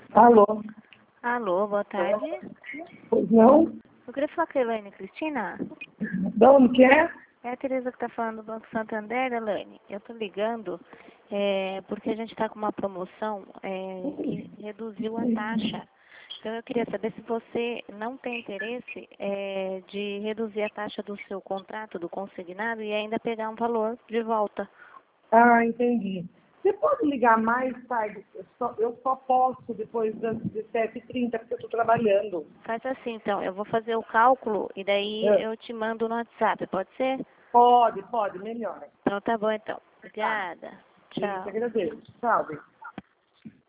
Alô? Alô, boa tarde. Pois não? Eu queria falar com a Elaine Cristina. De onde que é? É a Tereza que está falando do Banco Santander, Elaine. Eu estou ligando porque a gente está com uma promoção que reduziu a taxa. Então eu queria saber se você não tem interesse de reduzir a taxa do seu contrato, do consignado, e ainda pegar um valor de volta. Ah, entendi. Você pode ligar mais tarde? Eu só posso depois das 17h30, porque eu estou trabalhando. Faz assim, então. Eu vou fazer o cálculo e daí É. eu te mando no WhatsApp. Pode ser? Pode, melhor. Então tá bom, então. Tá. Obrigada. Isso, Tchau. agradeço. Tchau, bem.